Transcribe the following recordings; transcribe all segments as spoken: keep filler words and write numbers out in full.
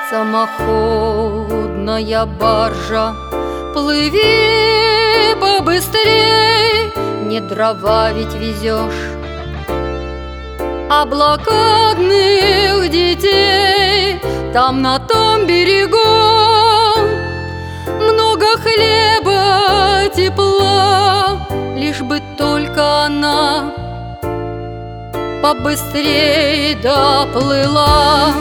Самоходная баржа, плыви побыстрей, не дрова ведь везешь, а блокадных детей там на том берегу много хлеба, тепла, лишь бы только она побыстрей доплыла.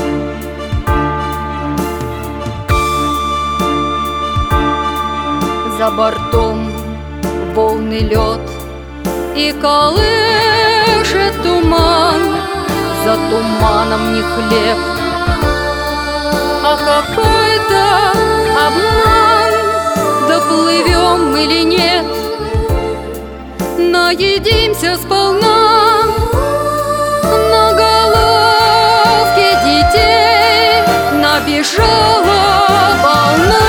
За бортом волны лед и колышет туман, за туманом не хлеб, а какой-то обман. Доплывем или нет, наедимся сполна на головке детей набежала волна.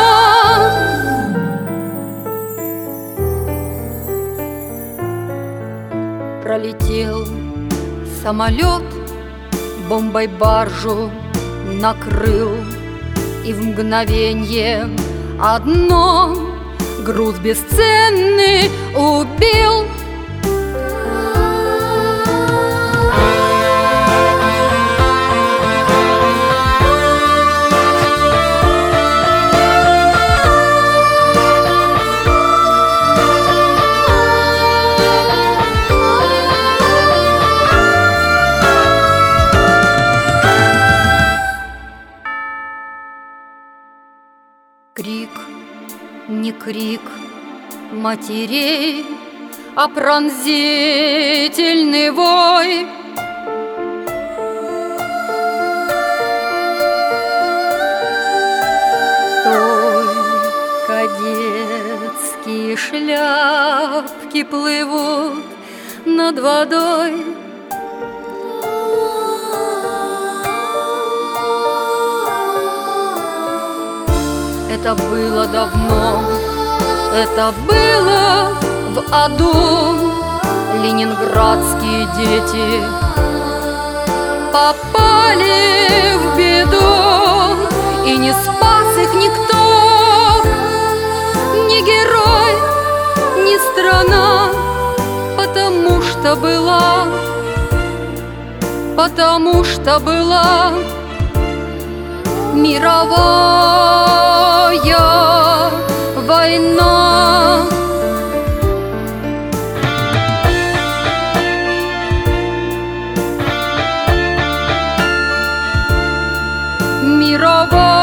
Пролетел самолет, бомбой баржу накрыл, и в мгновенье одно груз бесценный убил. Крик, не крик матерей, а пронзительный вой. Только детские шляпки плывут над водой. Это было давно, это было в аду. Ленинградские дети попали в беду, и не спас их никто, ни герой, ни страна, потому что была, потому что была мировая война. Мировая